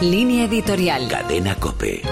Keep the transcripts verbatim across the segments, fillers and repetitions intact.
Línea editorial. Cadena COPE.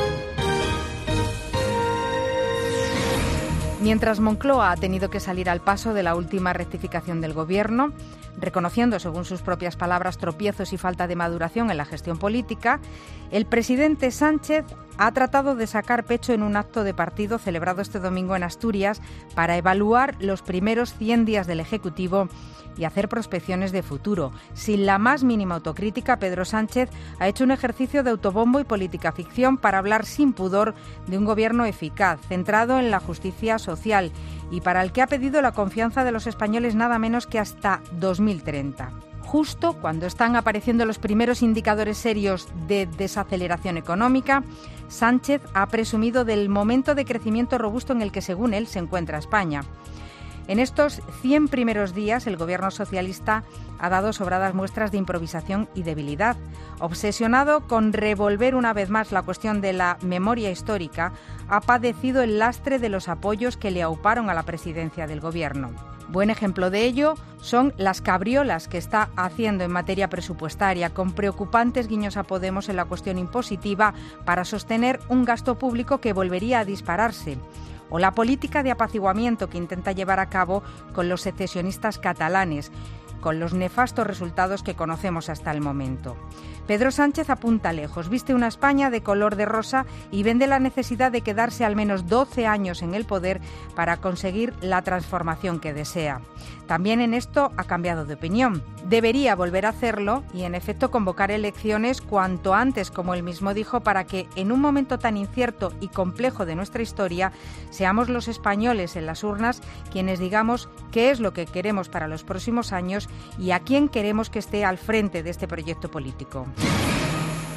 Mientras Moncloa ha tenido que salir al paso de la última rectificación del Gobierno, reconociendo, según sus propias palabras, tropiezos y falta de maduración en la gestión política, el presidente Sánchez ha tratado de sacar pecho en un acto de partido celebrado este domingo en Asturias para evaluar los primeros cien días del Ejecutivo y hacer prospecciones de futuro. Sin la más mínima autocrítica, Pedro Sánchez ha hecho un ejercicio de autobombo y política ficción para hablar sin pudor de un gobierno eficaz, centrado en la justicia social y para el que ha pedido la confianza de los españoles nada menos que hasta dos mil treinta. Justo cuando están apareciendo los primeros indicadores serios de desaceleración económica, Sánchez ha presumido del momento de crecimiento robusto en el que, según él, se encuentra España. En estos cien primeros días, el gobierno socialista ha dado sobradas muestras de improvisación y debilidad. Obsesionado con revolver una vez más la cuestión de la memoria histórica, ha padecido el lastre de los apoyos que le auparon a la presidencia del gobierno. Buen ejemplo de ello son las cabriolas que está haciendo en materia presupuestaria, con preocupantes guiños a Podemos en la cuestión impositiva para sostener un gasto público que volvería a dispararse, o la política de apaciguamiento que intenta llevar a cabo con los secesionistas catalanes, con los nefastos resultados que conocemos hasta el momento. Pedro Sánchez apunta lejos, viste una España de color de rosa y vende la necesidad de quedarse al menos doce años en el poder para conseguir la transformación que desea. También en esto ha cambiado de opinión. Debería volver a hacerlo y, en efecto, convocar elecciones cuanto antes, como él mismo dijo, para que, en un momento tan incierto y complejo de nuestra historia, seamos los españoles en las urnas quienes digamos qué es lo que queremos para los próximos años y a quién queremos que esté al frente de este proyecto político.